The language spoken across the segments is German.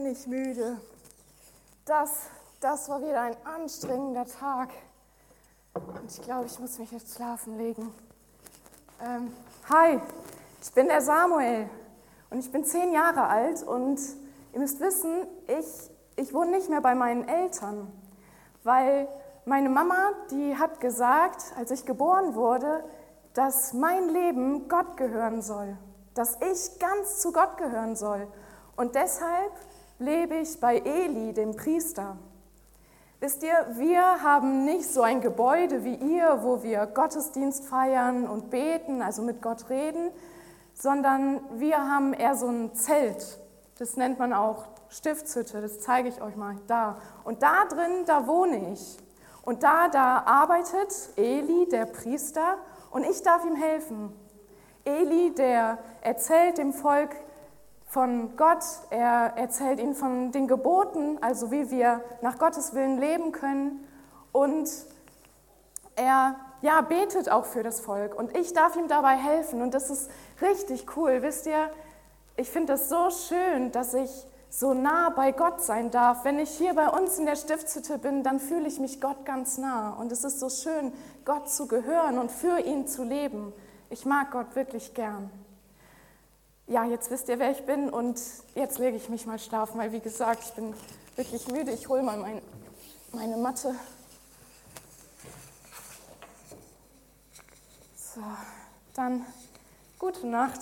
ich müde. Das war wieder ein anstrengender Tag. Und ich glaube, ich muss mich jetzt schlafen legen. Hi, ich bin der Samuel und ich bin 10 Jahre alt und ihr müsst wissen, ich wohne nicht mehr bei meinen Eltern, weil meine Mama, die hat gesagt, als ich geboren wurde, dass mein Leben Gott gehören soll, dass ich ganz zu Gott gehören soll. Und deshalb lebe ich bei Eli, dem Priester. Wisst ihr, wir haben nicht so ein Gebäude wie ihr, wo wir Gottesdienst feiern und beten, also mit Gott reden, sondern wir haben eher so ein Zelt. Das nennt man auch Stiftshütte, das zeige ich euch mal da. Und da drin, da wohne ich. Und da arbeitet Eli, der Priester, und ich darf ihm helfen. Eli, der erzählt dem Volk von Gott, er erzählt ihnen von den Geboten, also wie wir nach Gottes Willen leben können. Und er betet auch für das Volk und ich darf ihm dabei helfen. Und das ist richtig cool, wisst ihr, ich finde das so schön, dass ich so nah bei Gott sein darf. Wenn ich hier bei uns in der Stiftshütte bin, dann fühle ich mich Gott ganz nah. Und es ist so schön, Gott zu gehören und für ihn zu leben. Ich mag Gott wirklich gern. Ja, jetzt wisst ihr, wer ich bin und jetzt lege ich mich mal schlafen, weil wie gesagt, ich bin wirklich müde. Ich hole mal meine Matte. So, dann gute Nacht.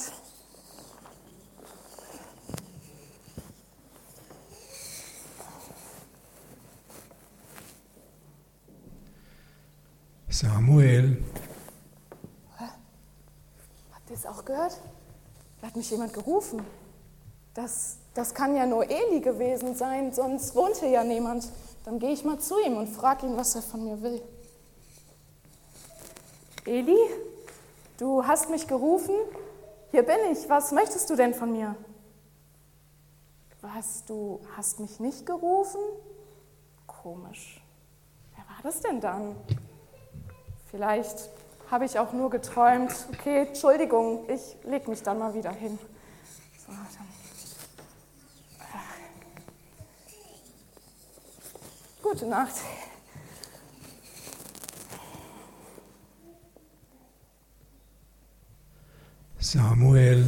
Samuel. Habt ihr es auch gehört? Da hat mich jemand gerufen. Das kann ja nur Eli gewesen sein, sonst wohnt hier ja niemand. Dann gehe ich mal zu ihm und frage ihn, was er von mir will. Eli, du hast mich gerufen? Hier bin ich. Was möchtest du denn von mir? Was, du hast mich nicht gerufen? Komisch. Wer war das denn dann? Vielleicht habe ich auch nur geträumt. Okay, Entschuldigung, ich lege mich dann mal wieder hin. So, dann. Gute Nacht. Samuel.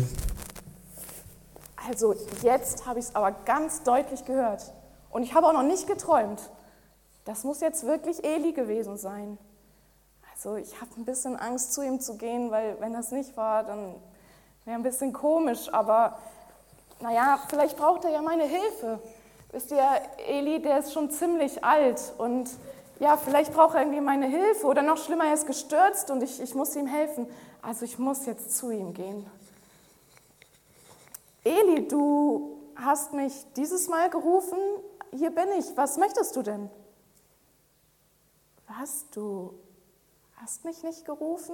Also jetzt habe ich es aber ganz deutlich gehört. Und ich habe auch noch nicht geträumt. Das muss jetzt wirklich Eli gewesen sein. Also ich habe ein bisschen Angst, zu ihm zu gehen, weil wenn das nicht war, dann wäre ein bisschen komisch. Aber naja, vielleicht braucht er ja meine Hilfe. Wisst ihr, Eli, der ist schon ziemlich alt und ja, vielleicht braucht er irgendwie meine Hilfe. Oder noch schlimmer, er ist gestürzt und ich muss ihm helfen. Also ich muss jetzt zu ihm gehen. Eli, du hast mich dieses Mal gerufen. Hier bin ich. Was möchtest du denn? Was, du hast mich nicht gerufen?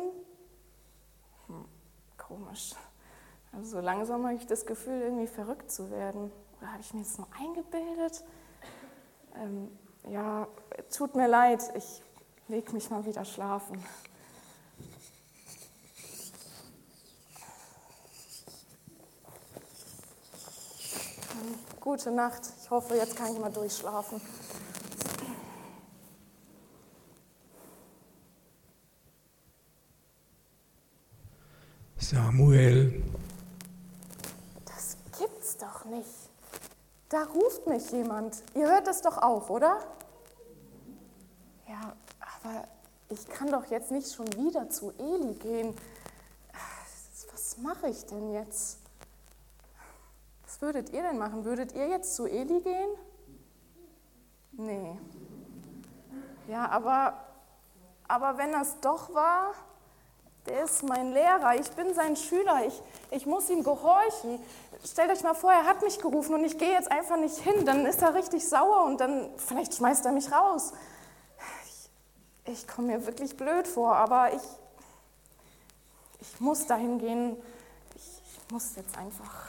Komisch. Also so langsam habe ich das Gefühl, irgendwie verrückt zu werden. Oder habe ich mir das nur eingebildet? Ja, tut mir leid, ich lege mich mal wieder schlafen. Gute Nacht. Ich hoffe, jetzt kann ich mal durchschlafen. Samuel. Das gibt's doch nicht. Da ruft mich jemand. Ihr hört es doch auch, oder? Ja, aber ich kann doch jetzt nicht schon wieder zu Eli gehen. Was mache ich denn jetzt? Was würdet ihr denn machen? Würdet ihr jetzt zu Eli gehen? Nee. Ja, aber wenn das doch war, der ist mein Lehrer, ich bin sein Schüler, ich muss ihm gehorchen. Stellt euch mal vor, er hat mich gerufen und ich gehe jetzt einfach nicht hin, dann ist er richtig sauer und dann vielleicht schmeißt er mich raus. Ich komme mir wirklich blöd vor, aber ich muss dahin gehen. Ich muss jetzt einfach.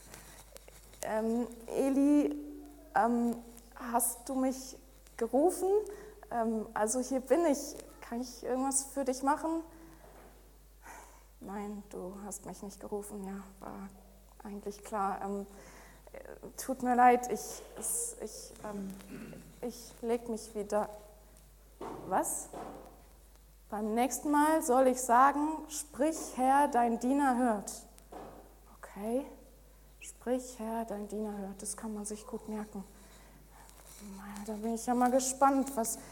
Eli, hast du mich gerufen? Also hier bin ich. Kann ich irgendwas für dich machen? Nein, du hast mich nicht gerufen, ja, war eigentlich klar. tut mir leid, ich leg mich wieder. Was? Beim nächsten Mal soll ich sagen, sprich Herr, dein Diener hört. Okay, sprich Herr, dein Diener hört, das kann man sich gut merken. Da bin ich ja mal gespannt,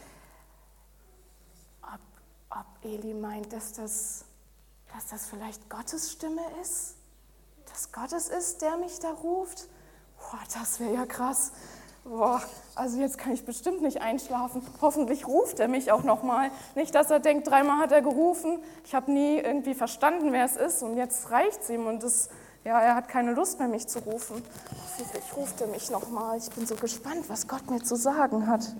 ob Eli meint, dass das vielleicht Gottes Stimme ist? Dass Gott es ist, der mich da ruft? Boah, das wäre ja krass. Boah, also jetzt kann ich bestimmt nicht einschlafen. Hoffentlich ruft er mich auch nochmal. Nicht, dass er denkt, 3-mal hat er gerufen. Ich habe nie irgendwie verstanden, wer es ist und jetzt reicht es ihm und er hat keine Lust mehr, mich zu rufen. Hoffentlich ruft er mich nochmal. Ich bin so gespannt, was Gott mir zu sagen hat.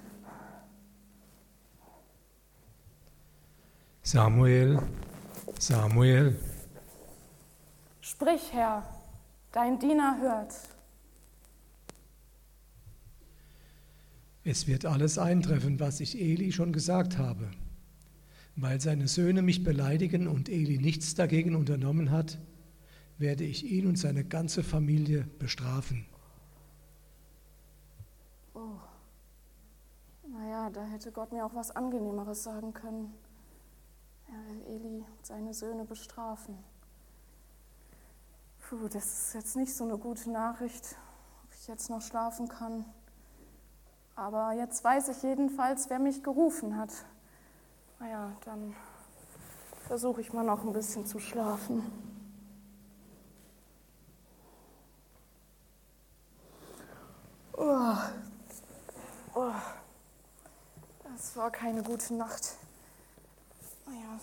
Samuel, Samuel. Sprich, Herr, dein Diener hört. Es wird alles eintreffen, was ich Eli schon gesagt habe. Weil seine Söhne mich beleidigen und Eli nichts dagegen unternommen hat, werde ich ihn und seine ganze Familie bestrafen. Oh, naja, da hätte Gott mir auch was Angenehmeres sagen können. Er will Eli und seine Söhne bestrafen. Puh, das ist jetzt nicht so eine gute Nachricht, ob ich jetzt noch schlafen kann. Aber jetzt weiß ich jedenfalls, wer mich gerufen hat. Naja, dann versuche ich mal noch ein bisschen zu schlafen. Das war keine gute Nacht. Naja,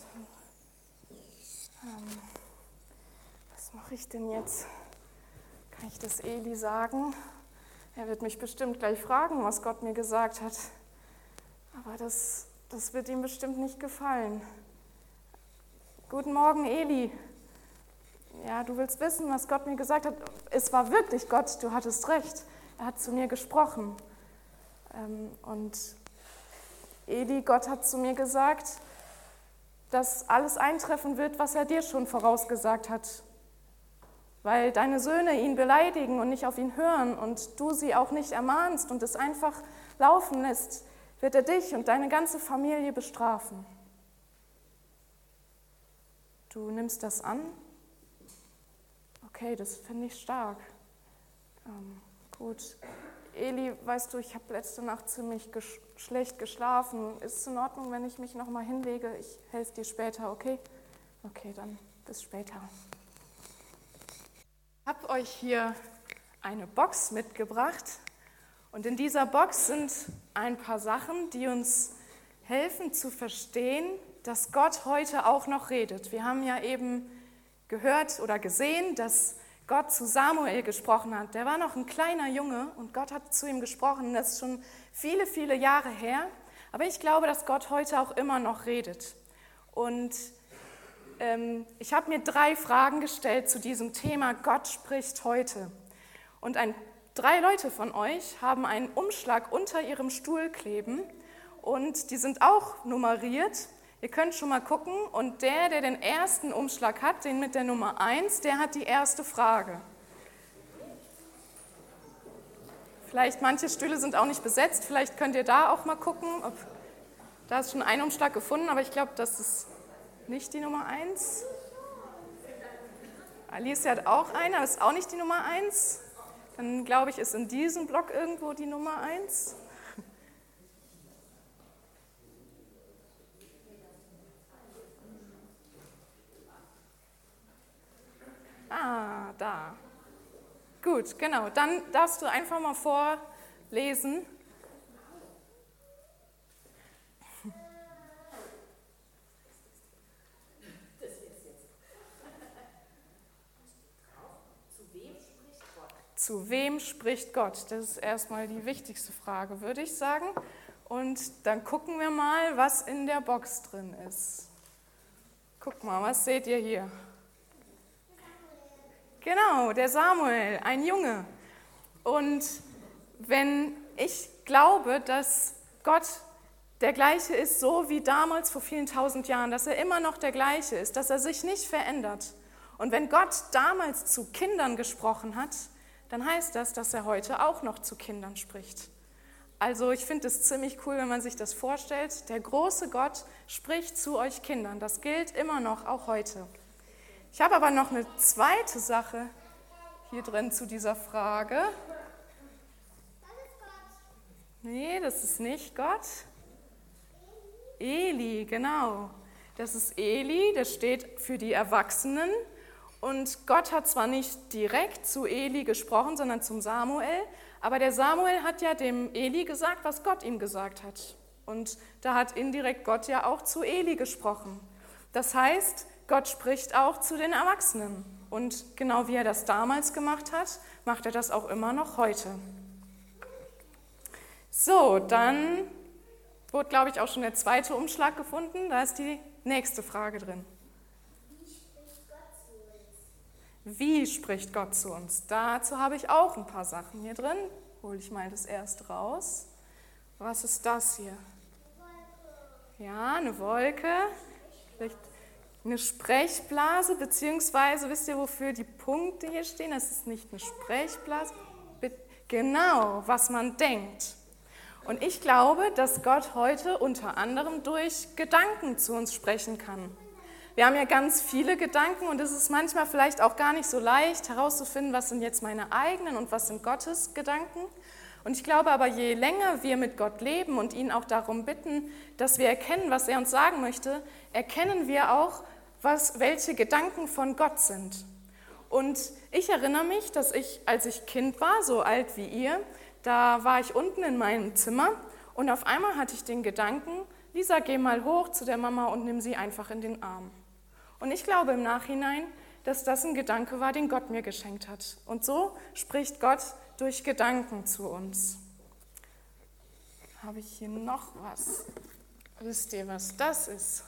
was mache ich denn jetzt? Kann ich das Eli sagen? Er wird mich bestimmt gleich fragen, was Gott mir gesagt hat. Aber das wird ihm bestimmt nicht gefallen. Guten Morgen, Eli. Ja, du willst wissen, was Gott mir gesagt hat? Es war wirklich Gott, du hattest recht. Er hat zu mir gesprochen. Und Eli, Gott hat zu mir gesagt, dass alles eintreffen wird, was er dir schon vorausgesagt hat. Weil deine Söhne ihn beleidigen und nicht auf ihn hören und du sie auch nicht ermahnst und es einfach laufen lässt, wird er dich und deine ganze Familie bestrafen. Du nimmst das an? Okay, das finde ich stark. Gut. Eli, weißt du, ich habe letzte Nacht ziemlich schlecht geschlafen. Ist es in Ordnung, wenn ich mich nochmal hinlege? Ich helfe dir später, okay? Okay, dann bis später. Ich habe euch hier eine Box mitgebracht und in dieser Box sind ein paar Sachen, die uns helfen zu verstehen, dass Gott heute auch noch redet. Wir haben ja eben gehört oder gesehen, dass Gott zu Samuel gesprochen hat. Der war noch ein kleiner Junge und Gott hat zu ihm gesprochen. Das ist schon viele, viele Jahre her. Aber ich glaube, dass Gott heute auch immer noch redet. Und ich habe mir 3 Fragen gestellt zu diesem Thema, Gott spricht heute. Und 3 Leute von euch haben einen Umschlag unter ihrem Stuhl kleben und die sind auch nummeriert. Ihr könnt schon mal gucken und der den ersten Umschlag hat, den mit der Nummer 1, der hat die erste Frage. Vielleicht manche Stühle sind auch nicht besetzt, vielleicht könnt ihr da auch mal gucken. Da ist schon ein Umschlag gefunden, aber ich glaube, das ist nicht die Nummer 1. Alice hat auch eine, aber ist auch nicht die Nummer 1. Dann glaube ich, ist in diesem Block irgendwo die Nummer 1. Ah, da. Gut, genau. Dann darfst du einfach mal vorlesen. Zu wem spricht Gott? Das ist erstmal die wichtigste Frage, würde ich sagen. Und dann gucken wir mal, was in der Box drin ist. Guck mal, was seht ihr hier? Genau, der Samuel, ein Junge. Und wenn ich glaube, dass Gott der gleiche ist, so wie damals vor vielen 1000 Jahren, dass er immer noch der gleiche ist, dass er sich nicht verändert. Und wenn Gott damals zu Kindern gesprochen hat, dann heißt das, dass er heute auch noch zu Kindern spricht. Also ich finde es ziemlich cool, wenn man sich das vorstellt. Der große Gott spricht zu euch Kindern. Das gilt immer noch, auch heute. Ich habe aber noch eine zweite Sache hier drin zu dieser Frage. Nee, das ist nicht Gott. Eli, genau. Das ist Eli, das steht für die Erwachsenen. Und Gott hat zwar nicht direkt zu Eli gesprochen, sondern zum Samuel, aber der Samuel hat ja dem Eli gesagt, was Gott ihm gesagt hat. Und da hat indirekt Gott ja auch zu Eli gesprochen. Das heißt, Gott spricht auch zu den Erwachsenen. Und genau wie er das damals gemacht hat, macht er das auch immer noch heute. So, dann wurde, glaube ich, auch schon der zweite Umschlag gefunden. Da ist die nächste Frage drin. Wie spricht Gott zu uns? Dazu habe ich auch ein paar Sachen hier drin. Hole ich mal das erst raus. Was ist das hier? Ja, eine Wolke. Vielleicht eine Sprechblase, beziehungsweise wisst ihr, wofür die Punkte hier stehen? Das ist nicht eine Sprechblase. Genau, was man denkt. Und ich glaube, dass Gott heute unter anderem durch Gedanken zu uns sprechen kann. Wir haben ja ganz viele Gedanken und es ist manchmal vielleicht auch gar nicht so leicht herauszufinden, was sind jetzt meine eigenen und was sind Gottes Gedanken. Und ich glaube aber, je länger wir mit Gott leben und ihn auch darum bitten, dass wir erkennen, was er uns sagen möchte, erkennen wir auch, welche Gedanken von Gott sind. Und ich erinnere mich, dass ich, als ich Kind war, so alt wie ihr, da war ich unten in meinem Zimmer und auf einmal hatte ich den Gedanken, Lisa, geh mal hoch zu der Mama und nimm sie einfach in den Arm. Und ich glaube im Nachhinein, dass das ein Gedanke war, den Gott mir geschenkt hat. Und so spricht Gott durch Gedanken zu uns. Habe ich hier noch was? Wisst ihr, was das ist?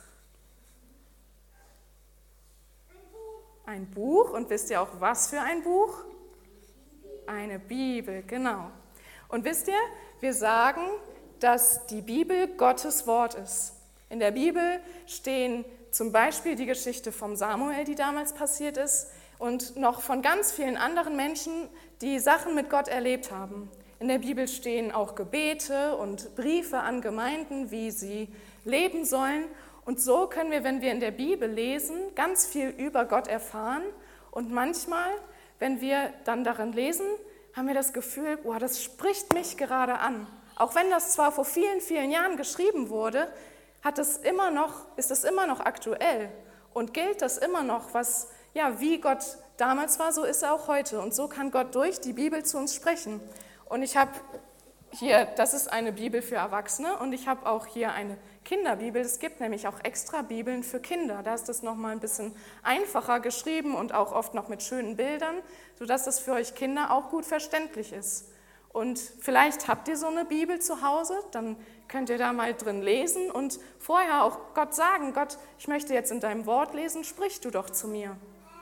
Ein Buch. Und wisst ihr auch, was für ein Buch? Eine Bibel, genau. Und wisst ihr, wir sagen, dass die Bibel Gottes Wort ist. In der Bibel stehen zum Beispiel die Geschichte vom Samuel, die damals passiert ist, und noch von ganz vielen anderen Menschen, die Sachen mit Gott erlebt haben. In der Bibel stehen auch Gebete und Briefe an Gemeinden, wie sie leben sollen. Und so können wir, wenn wir in der Bibel lesen, ganz viel über Gott erfahren. Und manchmal, wenn wir dann darin lesen, haben wir das Gefühl, oh, das spricht mich gerade an. Auch wenn das zwar vor vielen, vielen Jahren geschrieben wurde, ist es immer noch aktuell und gilt das immer noch, wie Gott damals war, so ist er auch heute. Und so kann Gott durch die Bibel zu uns sprechen. Und ich habe hier, das ist eine Bibel für Erwachsene und ich habe auch hier eine Kinderbibel. Es gibt nämlich auch extra Bibeln für Kinder. Da ist das nochmal ein bisschen einfacher geschrieben und auch oft noch mit schönen Bildern, sodass das für euch Kinder auch gut verständlich ist. Und vielleicht habt ihr so eine Bibel zu Hause, dann könnt ihr da mal drin lesen und vorher auch Gott sagen, Gott, ich möchte jetzt in deinem Wort lesen, sprich du doch zu mir.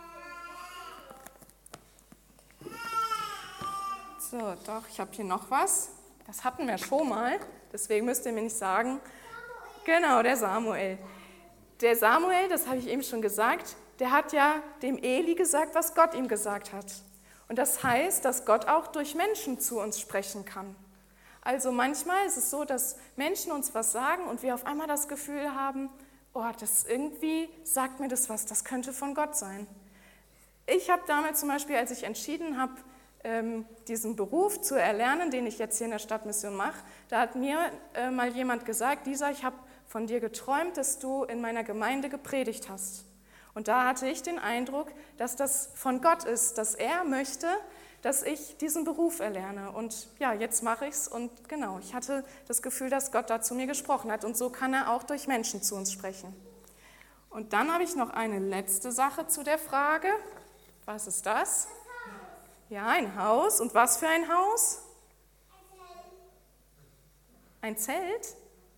So, doch, ich habe hier noch was. Das hatten wir schon mal, deswegen müsst ihr mir nicht sagen. Genau, der Samuel. Der Samuel, das habe ich eben schon gesagt, der hat ja dem Eli gesagt, was Gott ihm gesagt hat. Und das heißt, dass Gott auch durch Menschen zu uns sprechen kann. Also manchmal ist es so, dass Menschen uns was sagen und wir auf einmal das Gefühl haben, oh, das irgendwie sagt mir das was, das könnte von Gott sein. Ich habe damals zum Beispiel, als ich entschieden habe, diesen Beruf zu erlernen, den ich jetzt hier in der Stadtmission mache, da hat mir mal jemand gesagt, Lisa, ich habe von dir geträumt, dass du in meiner Gemeinde gepredigt hast. Und da hatte ich den Eindruck, dass das von Gott ist, dass er möchte, dass ich diesen Beruf erlerne. Und ja, jetzt mache ich es und genau, ich hatte das Gefühl, dass Gott da zu mir gesprochen hat und so kann er auch durch Menschen zu uns sprechen. Und dann habe ich noch eine letzte Sache zu der Frage, was ist das? Ja, ein Haus. Und was für ein Haus? Ein Zelt?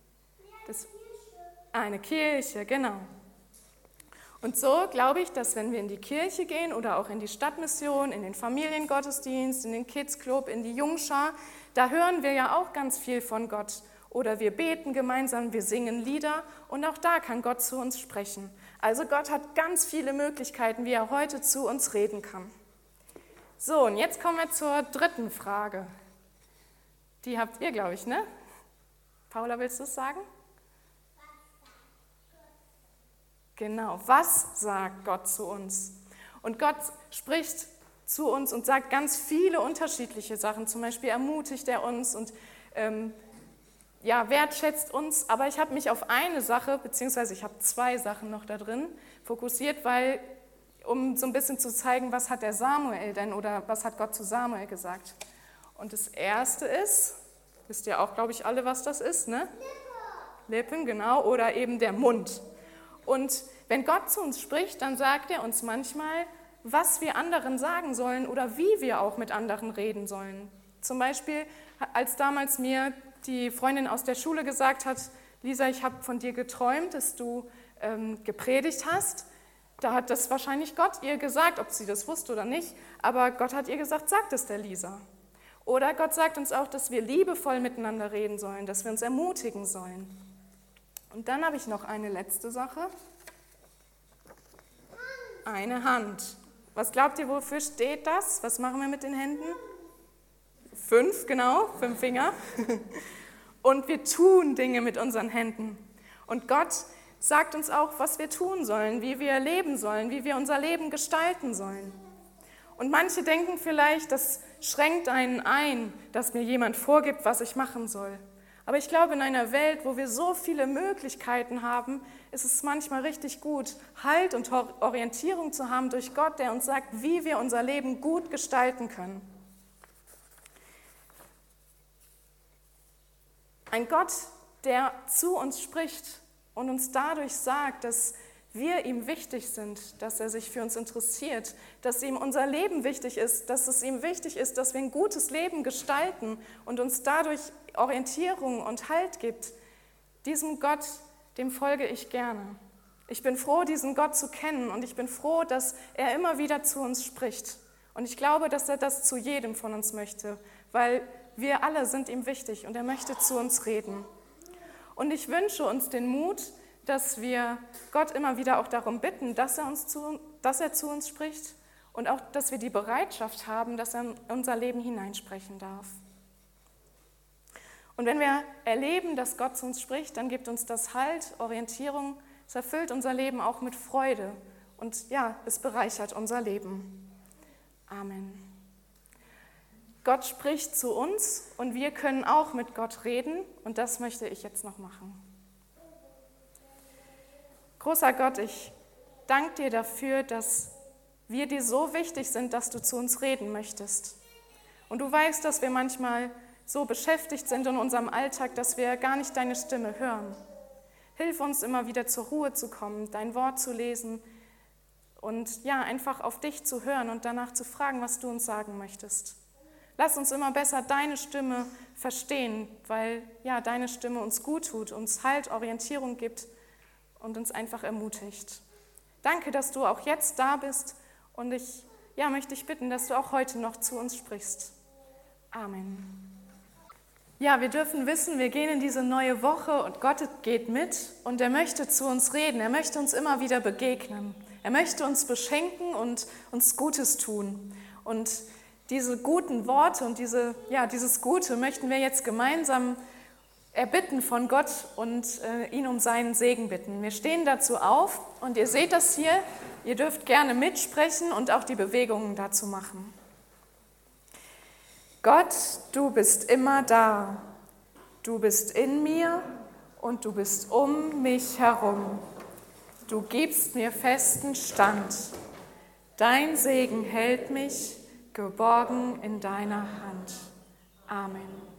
Eine Kirche, genau. Und so glaube ich, dass wenn wir in die Kirche gehen oder auch in die Stadtmission, in den Familiengottesdienst, in den Kidsclub, in die Jungschar, da hören wir ja auch ganz viel von Gott. Oder wir beten gemeinsam, wir singen Lieder und auch da kann Gott zu uns sprechen. Also Gott hat ganz viele Möglichkeiten, wie er heute zu uns reden kann. So, und jetzt kommen wir zur dritten Frage. Die habt ihr, glaube ich, ne? Paula, willst du es sagen? Genau, was sagt Gott zu uns? Und Gott spricht zu uns und sagt ganz viele unterschiedliche Sachen. Zum Beispiel ermutigt er uns und wertschätzt uns. Aber ich habe mich auf eine Sache, beziehungsweise ich habe 2 Sachen noch da drin fokussiert, um so ein bisschen zu zeigen, was hat der Samuel denn oder was hat Gott zu Samuel gesagt. Und das erste ist, wisst ihr auch, glaube ich, alle, was das ist, ne? Lippen, genau, oder eben der Mund. Und wenn Gott zu uns spricht, dann sagt er uns manchmal, was wir anderen sagen sollen oder wie wir auch mit anderen reden sollen. Zum Beispiel, als damals mir die Freundin aus der Schule gesagt hat, Lisa, ich habe von dir geträumt, dass du gepredigt hast. Da hat das wahrscheinlich Gott ihr gesagt, ob sie das wusste oder nicht, aber Gott hat ihr gesagt, sag das der Lisa. Oder Gott sagt uns auch, dass wir liebevoll miteinander reden sollen, dass wir uns ermutigen sollen. Und dann habe ich noch eine letzte Sache. Eine Hand. Was glaubt ihr, wofür steht das? Was machen wir mit den Händen? 5, genau, 5 Finger. Und wir tun Dinge mit unseren Händen. Und Gott sagt uns auch, was wir tun sollen, wie wir leben sollen, wie wir unser Leben gestalten sollen. Und manche denken vielleicht, das schränkt einen ein, dass mir jemand vorgibt, was ich machen soll. Aber ich glaube, in einer Welt, wo wir so viele Möglichkeiten haben, ist es manchmal richtig gut, Halt und Orientierung zu haben durch Gott, der uns sagt, wie wir unser Leben gut gestalten können. Ein Gott, der zu uns spricht und uns dadurch sagt, dass wir ihm wichtig sind, dass er sich für uns interessiert, dass ihm unser Leben wichtig ist, dass es ihm wichtig ist, dass wir ein gutes Leben gestalten und uns dadurch Orientierung und Halt gibt. Diesem Gott, dem folge ich gerne. Ich bin froh, diesen Gott zu kennen und ich bin froh, dass er immer wieder zu uns spricht. Und ich glaube, dass er das zu jedem von uns möchte, weil wir alle sind ihm wichtig und er möchte zu uns reden. Und ich wünsche uns den Mut, dass wir Gott immer wieder auch darum bitten, dass er zu uns spricht und auch, dass wir die Bereitschaft haben, dass er in unser Leben hineinsprechen darf. Und wenn wir erleben, dass Gott zu uns spricht, dann gibt uns das Halt, Orientierung, es erfüllt unser Leben auch mit Freude und ja, es bereichert unser Leben. Amen. Gott spricht zu uns und wir können auch mit Gott reden und das möchte ich jetzt noch machen. Großer Gott, ich danke dir dafür, dass wir dir so wichtig sind, dass du zu uns reden möchtest. Und du weißt, dass wir manchmal so beschäftigt sind in unserem Alltag, dass wir gar nicht deine Stimme hören. Hilf uns immer wieder zur Ruhe zu kommen, dein Wort zu lesen und ja, einfach auf dich zu hören und danach zu fragen, was du uns sagen möchtest. Lass uns immer besser deine Stimme verstehen, weil ja, deine Stimme uns gut tut, uns Halt, Orientierung gibt und uns einfach ermutigt. Danke, dass du auch jetzt da bist und ich möchte dich bitten, dass du auch heute noch zu uns sprichst. Amen. Ja, wir dürfen wissen, wir gehen in diese neue Woche und Gott geht mit und er möchte zu uns reden, er möchte uns immer wieder begegnen. Er möchte uns beschenken und uns Gutes tun. Und diese guten Worte und dieses Gute möchten wir jetzt gemeinsam erbitten von Gott und ihn um seinen Segen bitten. Wir stehen dazu auf und ihr seht das hier, ihr dürft gerne mitsprechen und auch die Bewegungen dazu machen. Gott, du bist immer da. Du bist in mir und du bist um mich herum. Du gibst mir festen Stand. Dein Segen hält mich geborgen in deiner Hand. Amen.